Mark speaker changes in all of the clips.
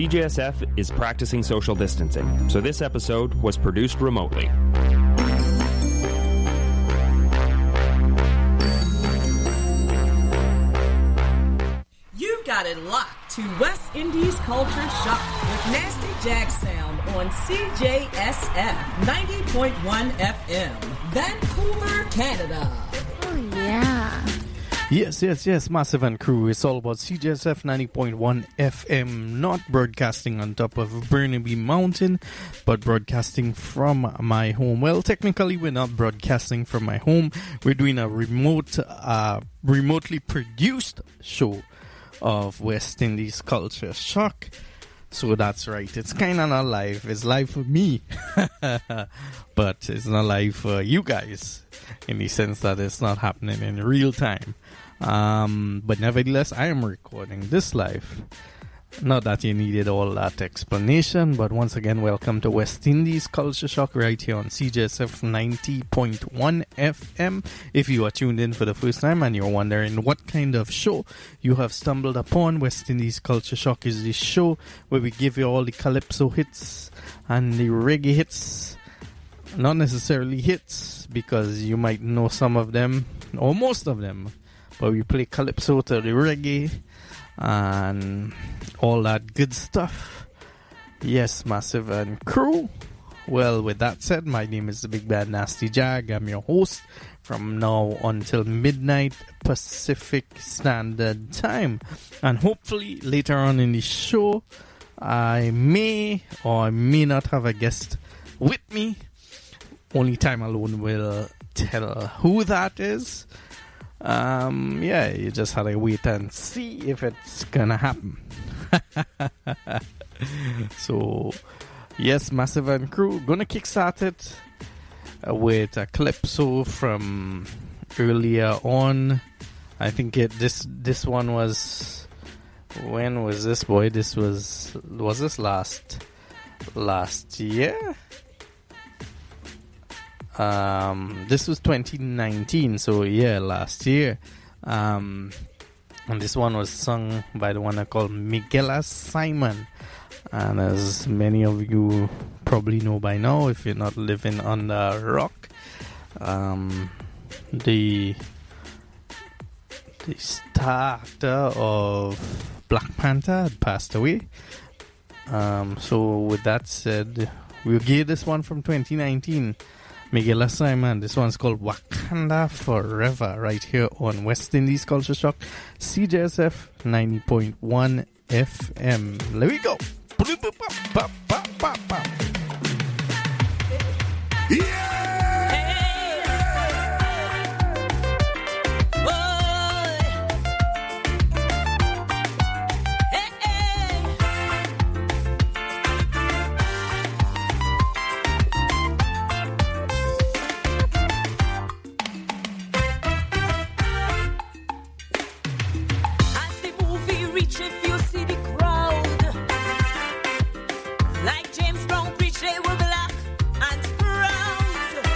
Speaker 1: CJSF is practicing social distancing, so this episode was produced remotely.
Speaker 2: You've got it locked to West Indies Culture Shock with Nasty Jack Sound on CJSF 90.1 FM, Vancouver, Canada.
Speaker 3: Oh, yeah.
Speaker 4: Yes, Massive and Crew. It's all about CJSF 90.1 FM, not broadcasting on top of Burnaby Mountain, but broadcasting from my home. Well, technically, we're not broadcasting from my home. We're doing a remotely produced show of West Indies Culture Shock. So that's right. It's kind of not live. It's live for me, but it's not live for you guys in the sense that it's not happening in real time. But nevertheless, I am recording this live. Not that you needed all that explanation, but once again, welcome to West Indies Culture Shock right here on CJSF 90.1 FM. If you are tuned in for the first time and you're wondering what kind of show you have stumbled upon, West Indies Culture Shock is the show where we give you all the calypso hits and the reggae hits. Not necessarily hits, because you might know some of them, or most of them, but we play calypso to the reggae and all that good stuff. Yes, Massive and Crew. Well, with that said, my name is the Big Bad Nasty Jag. I'm your host from now until midnight Pacific Standard Time. And hopefully later on in the show, I may or may not have a guest with me. Only time alone will tell who that is. You just had to wait and see if it's gonna happen. So, yes, Massive and Crew, gonna kickstart it with a calypso from earlier on. I think this one was, when was this, boy? This was this last year? This was 2019, so yeah, last year. And this one was sung by the one I call Miguela Simon. And as many of you probably know by now, if you're not living on the rock, the starter of Black Panther had passed away. So with that said, we'll give this one from 2019. Miguel Simon. This one's called Wakanda Forever right here on West Indies Culture Shock, CJSF 90.1 FM. There we go.
Speaker 2: Yeah!
Speaker 5: Like James Brown preach, they will be black and proud.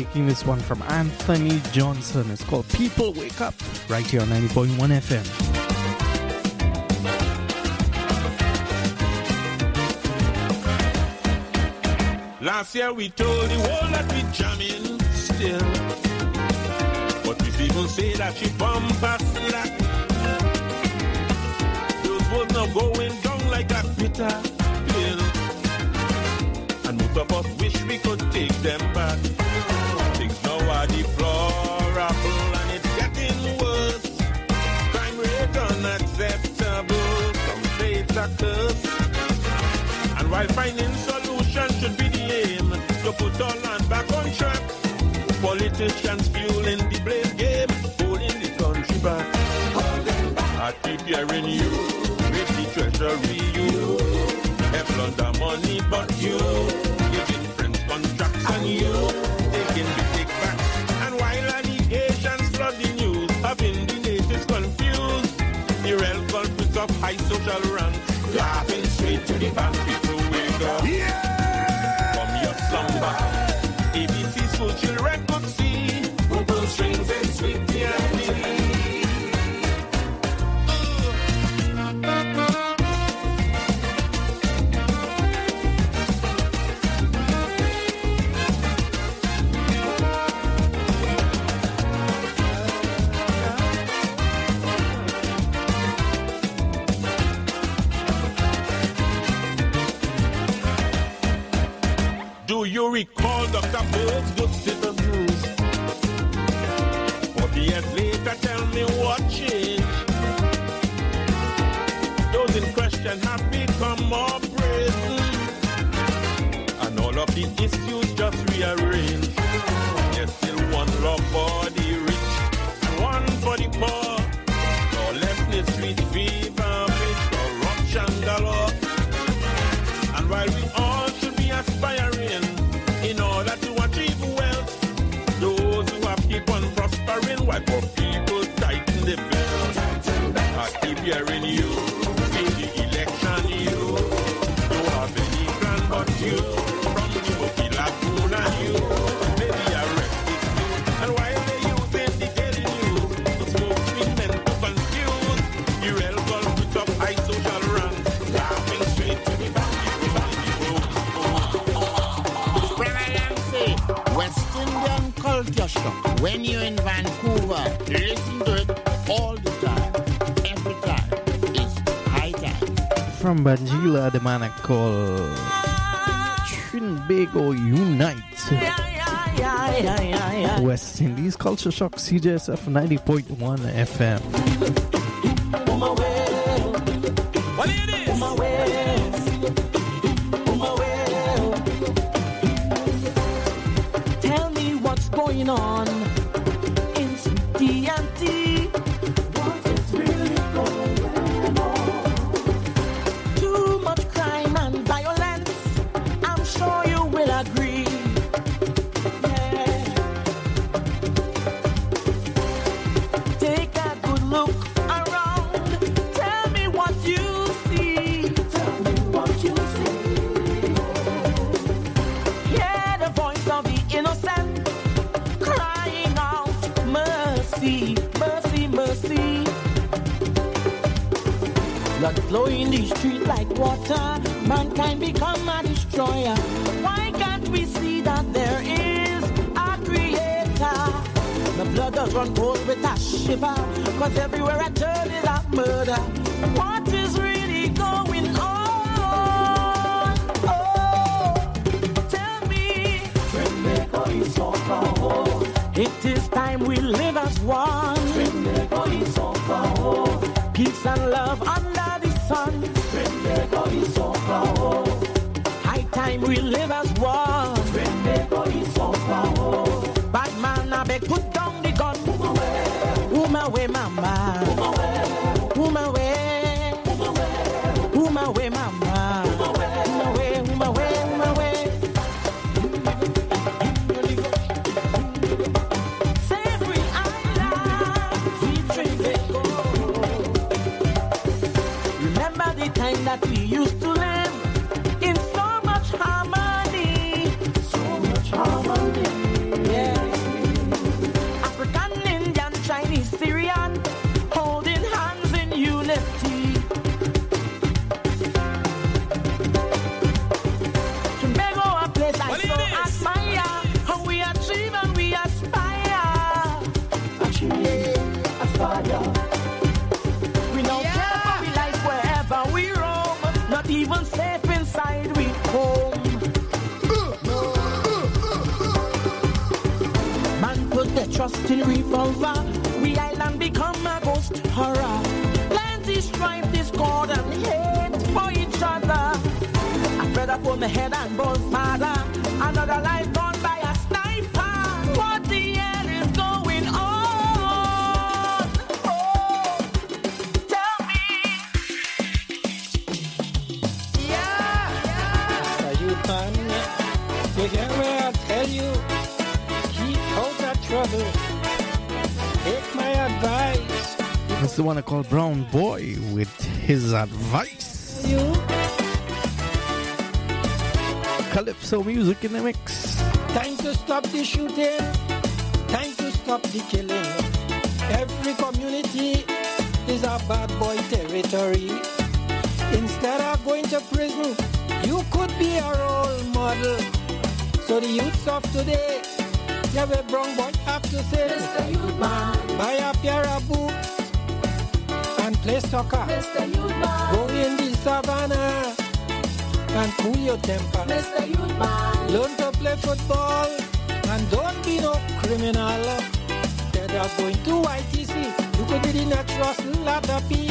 Speaker 4: taking this one from Anthony Johnson. It's called People Wake Up, right here on 90.1 FM.
Speaker 5: Last year we told the world that we jamming still, but we even say that she bumper slack. Those words now going down like a bitter pill, and most of us wish we could take them back. Things now are deplorable and it's getting worse. Crime rate unacceptable, some say it's a curse. And while finding solutions should be the aim, to put our land back on track, politicians fueling the blame game, holding the country back. I keep hearing you, with the treasury you, have launder money but you, giving friends contracts and you, taking the kickbacks. And while allegations flood the news, having the natives confused, the real culprits of high social rank, laughing straight to the bank. People wake up, from your slumber. ABC school children could see who pull strings and sweet TNT. Do you recall Dr. Bird's good paper news? 40 years later, tell me what changed. Those in question have become more brazen, and all of the issues just rearranged. There's still one law for the rich and one for the poor. Lawlessness, street fever, with corruption galore. And while we all should be aspiring in order to achieve wealth, those who have keep on prospering while poor people tighten the belt. I keep hearing you, see the election you, don't have any plan but you, from the Bookie Lagoon and you, maybe arrested you. And while they using the daily news, the smoke screen meant to confuse the real culprits of high social rank, laughing straight to the back.
Speaker 6: West Indian culture shock. When you're in Vancouver, listen to it all the time. Every time. It's high time.
Speaker 4: From Banjila, the man called Trinbago Unite. West Indies Culture Shock, CJSF 90.1 FM.
Speaker 2: What it is?
Speaker 7: Tell me what's going on in TNT. What is really going on? Too much crime and violence. I'm sure you will agree. Yeah. Take a good look around. Tell me what you see. Tell me what you see. Yeah, the voice of the innocent crying out, mercy, mercy, mercy. Blood flowing in the street like water, mankind become a destroyer. Why can't we see that there is a creator? The blood does run cold with a shiver, cause everywhere I turn is a murder. What is really going on? Oh, tell me. It is time we live as one. Peace and love under the sun. High time we live as one. Bad man, I beg, put down the gun. Woman way, mama. Woman way. Woman way, mama. Woman way, woman way, woman way. Savory Island, sweet Trinbago. Remember the time that we used to live in so much harmony. So much harmony. Yeah. trust in revolver. We island become a ghost horror. Plenty strife, discord, and hate for each other. I fed up on my head and ball father. Another life gone by a sniper. What the hell is going on? Oh, tell me. Yeah.
Speaker 8: Are you man? You hear where I tell you? Keep out of trouble. Take my advice.
Speaker 4: That's the one I call Brown Boy with his advice.
Speaker 8: You.
Speaker 4: Calypso music in the mix.
Speaker 8: Time to stop the shooting. Time to stop the killing. Every community is a bad boy territory. Instead of going to prison, you could be a role model. So the youths of today, you have a brown boy have to say, Mr. Youth Man, buy a pair of boots and play soccer. Mr. Youth Man, go in the savannah and cool your temper. Mr. Youth Man, learn to play football and don't be no criminal. Instead of going to YTC, you could be the next Russell Latapy.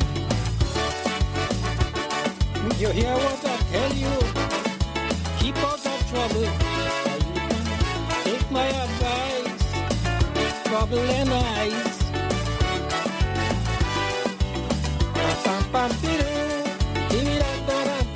Speaker 8: You hear what I tell you? Keep out of trouble. Take my advice. Trouble and ice. Give me that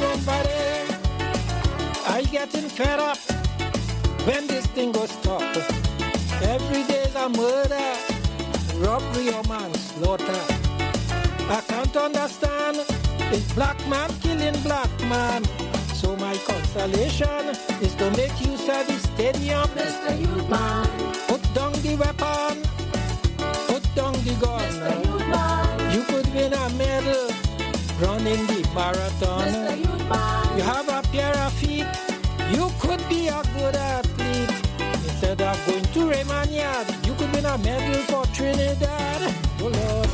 Speaker 8: I getting fed up. When this thing goes stop? Every day's a murder, robbery or manslaughter. I can't understand. It's black man killing black man. So my consolation is to make use of the stadium. Mr. Youth Man, put down the weapon, put down the gun. Mr. Youth Man, you could win a medal running the marathon. Mr. Youth Man, you have a pair of feet, you could be a good athlete. Instead of going to Romania, you could win a medal for Trinidad. Oh Lord,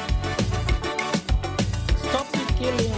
Speaker 8: stop the killing.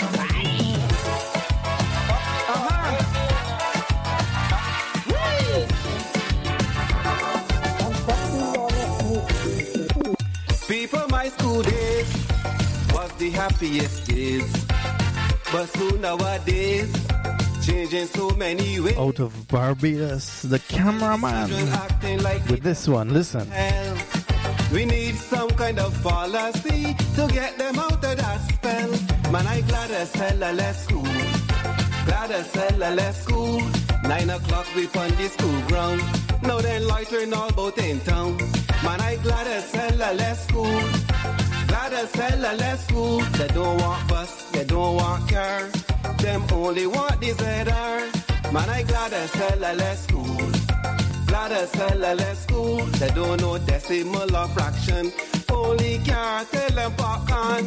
Speaker 9: People, my school days was the happiest days, but soon nowadays, changing so many ways.
Speaker 4: Out of Barbados, the cameraman with this one. Listen.
Speaker 9: We need some kind of policy to get them out of that spell. Man, I glad I sell a less school. Glad I sell a less school. 9 o'clock we on the school ground. Now then loitering all about in town. Man, I glad I sell a less school. Glad I sell a less school. They don't want bus, they don't want car. Them only want the ZR. Man, I glad I sell a less school. Glad I sell a less school. They don't know decimal or fraction. Only car tell them popcorn.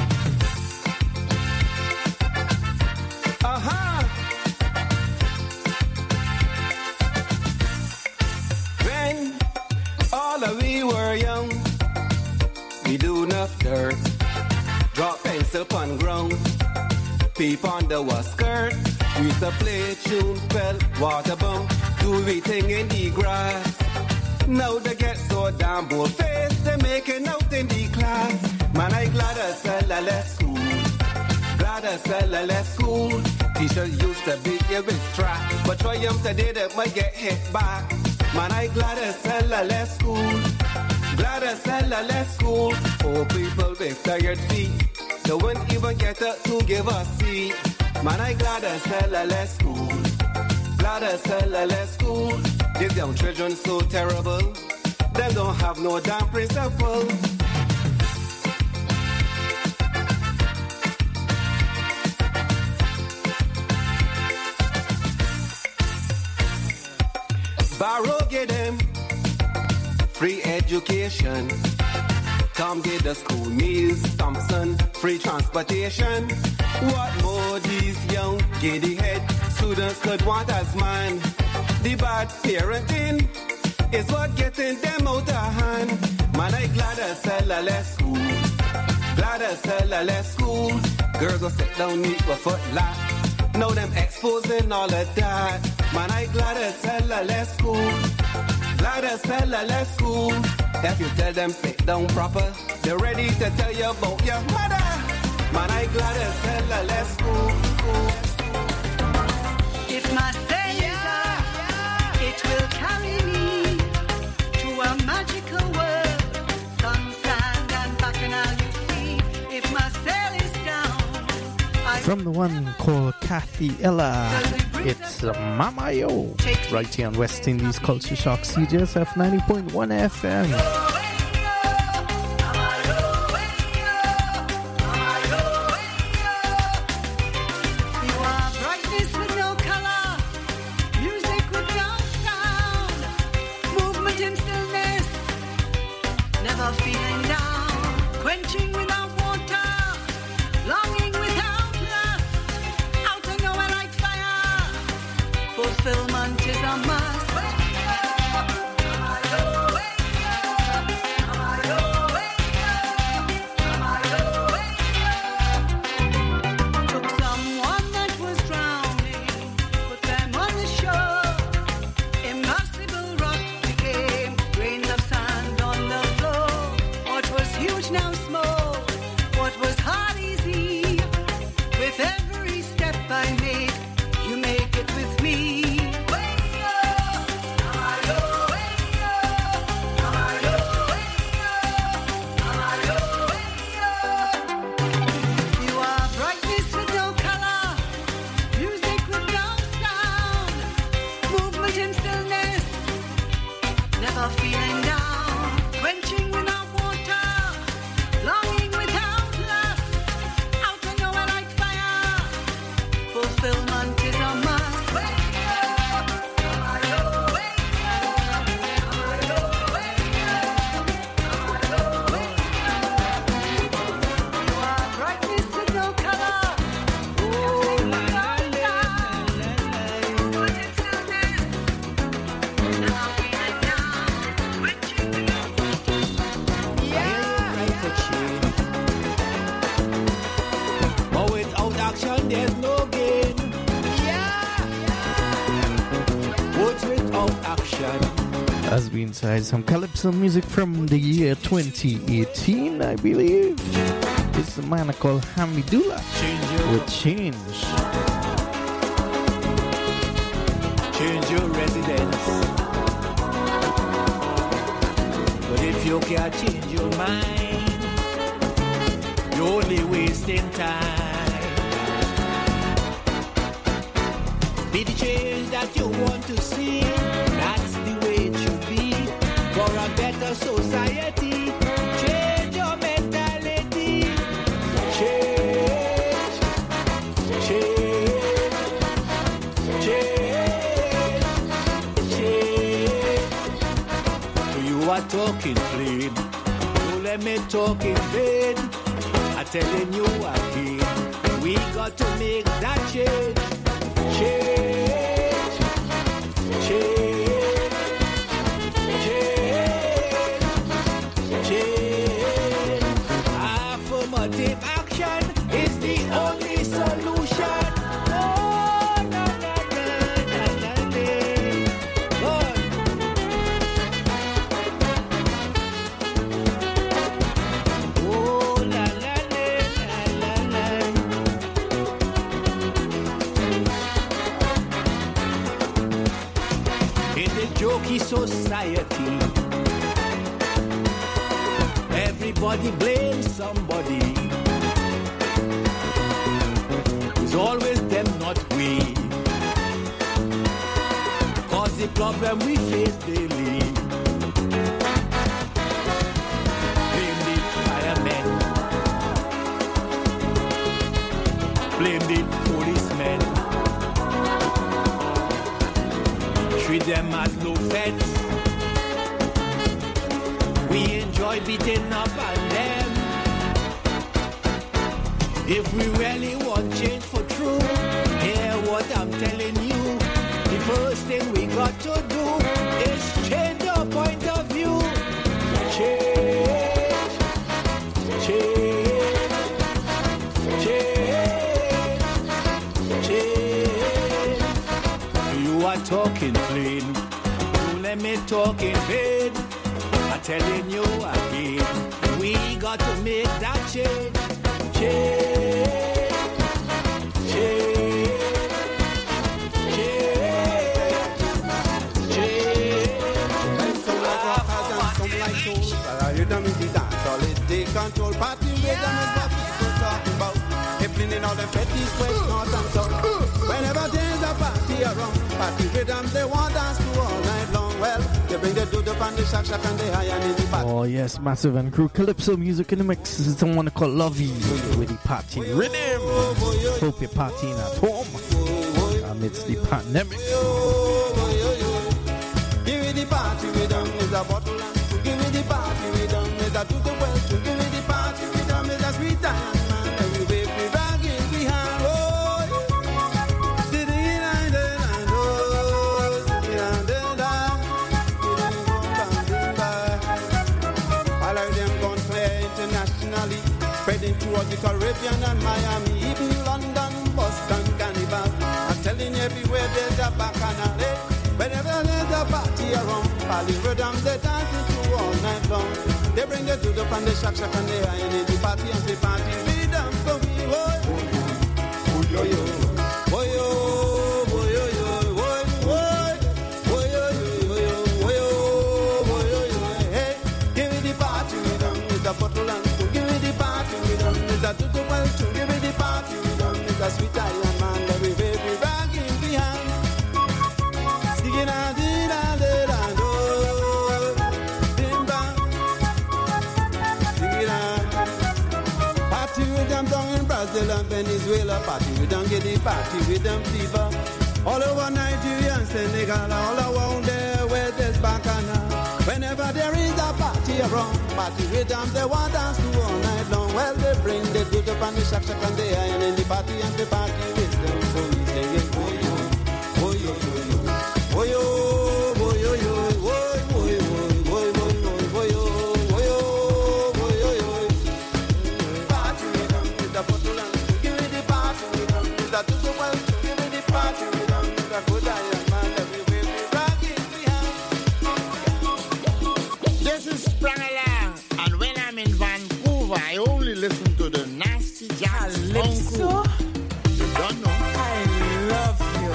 Speaker 9: When all of we were young, we do enough dirt. Drop pencil on ground. Peep under our skirt. We used to play tune, fell, water bump. Do everything in the grass. Now they get so damn bold-faced. They making out in the class. Man, I glad I sell a less school. Glad I sell a less school. T-shirt used to be here with strap, but try them today that might get hit back. Man, I glad I sell a less school. Glad I sell a less school. Oh, people with tired feet, they wouldn't even get up to give a seat. Man, I glad I sell a less school. Glad I sell a less school. These young children so terrible. They don't have no damn principle. Barrow get them free education. Come get the school meals, Thompson, free transportation. What more these young giddy head students could want as man? The bad parenting is what getting them out of hand. Man, I glad I sell a less school. Glad I sell a less school. Girls will sit down neat with foot lap. Now them exposing all of that. Man, I glad I sell a less school. Gladys fella, let's cool. If you tell them sit down proper, they're ready to tell you about your mother. Man, I Gladys fella, let's cool.
Speaker 10: If my sailor, it will carry me to a magical world. Sun, sand, and bacchanal, you see. If my sail is down,
Speaker 4: from the one called Kathy Ella, it's Mama Yo, right here on West Indies Culture Shock, CJSF 90.1 FM.
Speaker 10: Fulfillment is a must. Took someone that was drowning, put them on the shore. Impossible rocks became grains of sand on the floor. What was huge now small, what was hard easy. With every step I make, you make it with me. Feeling down, quenching without water, longing without lust, out of nowhere like fire. Fulfillment is a must. You are brightness with no color.
Speaker 6: There's no gain. What's without action?
Speaker 4: Has been inside some calypso music from the year 2018, I believe. It's a man called Hamidullah with Change.
Speaker 6: Change your residence. But if you can't change your mind, you're only wasting time. Be the change that you want to see. That's the way it should be. For a better society, change your mentality. Change, change, change, change. You are talking plain. Don't let me talk in vain. I'm telling you again, we got to make that change. Change, change, change, change. Affirmative action is the only solution. Oh, na, na, na, na, na, na. Good. Oh, la, la, la, la, la, la. In the jokey society, everybody blames somebody. It's always them, not we. Cause the problem we face daily. Blame the firemen. Blame the policemen. Treat them as low feds. We enjoy beating up on them. If we really want change for true, hear what I'm telling you. The first thing we got to do is change your point of view. Change, change, change, change. You are talking plain. Don't let hear me talking vain. I'm telling you again, we got to make that change. Change, change, change.
Speaker 9: Some like rockers and some like soul. But rhythm is the dance, all it take control. Party rhythm is what people talking about. Happening in all the fetish, west, north and south. Whenever there's a party around, party rhythm they want dance to all night long. Well, they bring the doo-doo and the shack and the high and in the party.
Speaker 4: Oh yes, Massive and Crew, Calypso music in the mix. This is the one called Lovey with the party rhythm. Hope you're partying at home amidst the pandemic.
Speaker 9: Give me the party rhythm, is a bottle and two. Give me the party rhythm, is a tutu well too. Give me the party rhythm, is a sweet time man. Every baby rocking behind, oh. Sitting in and oh, sitting and all of them gone clear internationally, spreading towards the Caribbean and Miami, even London, Boston, Carnival. I'm telling you everywhere there's a bacchanal, eh? Whenever there's a party around, Pali rhythm they dancing to all night long. They bring the doo-doo and the shack and the high and the party and the party rhythm for me, oh yo yo, oh yo, oh yo yo, oh yo yo, hey, give me the party rhythm, it's a bottle and two. Give me the party rhythm, it's a doo-doo well too. Give me the party rhythm, it's a sweet island man, every baby rocking behind. Party with them down in Brazil and Venezuela. Party with them get the party with them fever. All over Nigeria and Senegal, all around there where there's bacchanal. Whenever there is a party around, party with them they want dance to all night long. Well, they bring the doo-doo and the shack and the iron in the party and the party with them. So we say, oh yo, oh yo yo yo. Oyo, oyo, oyo, oyo, oyo, oyo, oyo, oyo, oyo, oyo. Party rhythm with the bottle and give me the party rhythm with the tutu well. Give me the party rhythm with the good iron man. Everywhere we rock it behind.
Speaker 11: This is Sprung Along, and when I'm in Vancouver, I only listen to the Nasty Jazz Calypso. You don't know.
Speaker 7: I love you.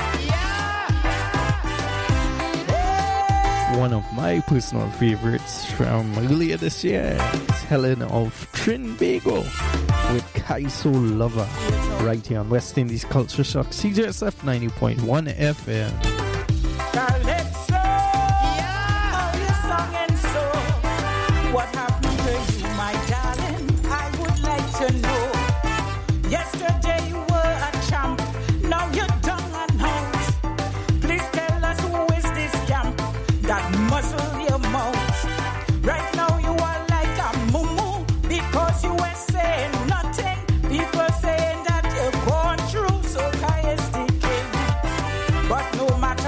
Speaker 4: One of my personal favorites from earlier this year is Helen of Trinbago with Kaiso Lover, right here on West Indies Culture Shock, CJSF 90.1 FM.
Speaker 7: Calypso, yeah, your song and soul. What happened to you, my darling? I would like to know. Yesterday you were a champ, now you're down and out. Please tell us who is this champ that muzzle your mouth. Right now you are like a mumu because you were saying nothing. People saying that you're gone through, so Kai is the king. But no matter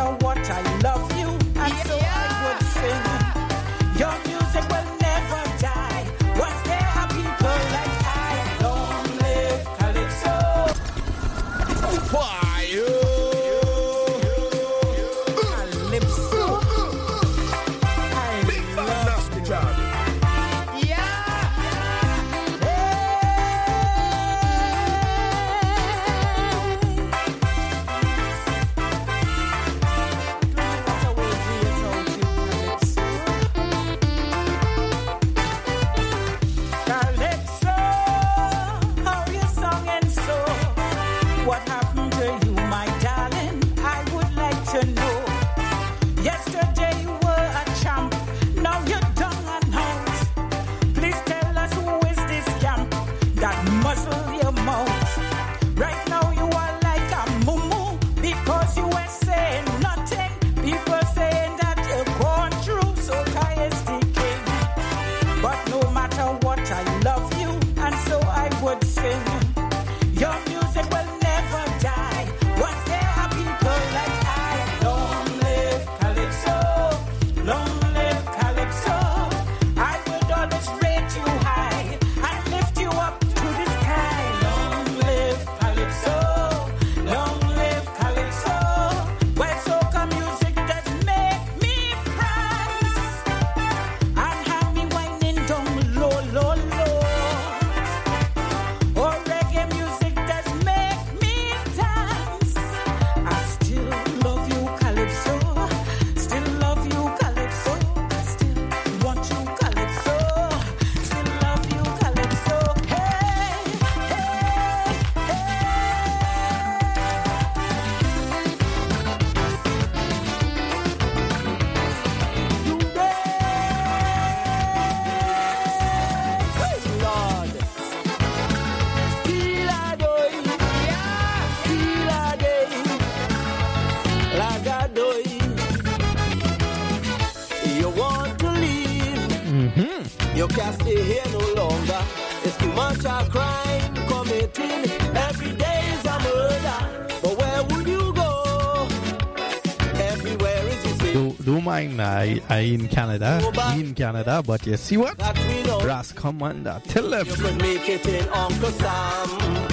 Speaker 6: It's too much a crime committing. Every day is a murder. But where would you go? Everywhere is the same.
Speaker 4: Don't mind I in Canada, but you see what? Brass Commander, tell them.
Speaker 6: You could make it in Uncle Sam.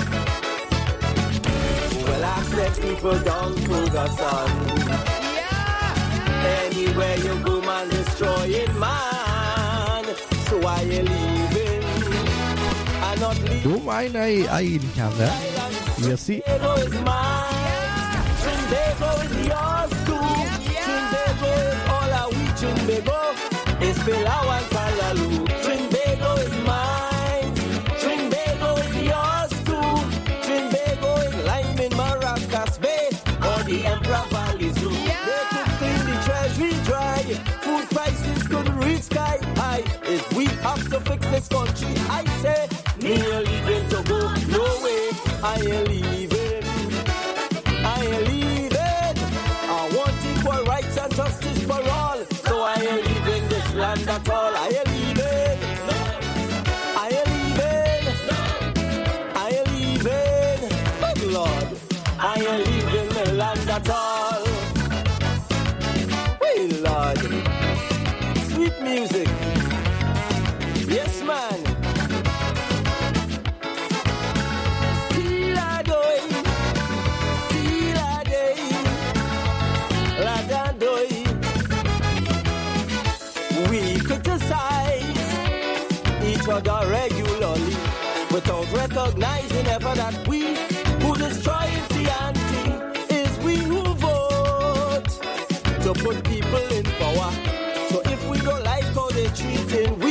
Speaker 6: Well, I said people down to the sun. Anywhere you go, man, destroying man. So why you leaving? I not leaving.
Speaker 4: Don't mind I in Canada. You see?
Speaker 6: Trinbago is mine. Trinbago is yours too. Trinbago is all our we. Trinbago is Pilau and Kalaloo. Trinbago is mine. Trinbago is yours too. Trinbago is Lime in Maracas Bay or the Emperor Valley Zoo. They could clean the treasury dry. Food prices could reach sky high. If we have to fix this country, I say, me a leaving to go. No way, I ain't leaving. I ain't leaving. I want equal rights and justice for all. So I ain't leaving this land at all. I ain't leaving. I ain't leaving. I ain't leaving. Good Lord, I ain't leaving the land at all. Well, Lord, sweet music. Yes, man. We criticize each other regularly without recognizing ever that we who destroy Tianti is we who vote to put people in power. So if we don't like how they treat him,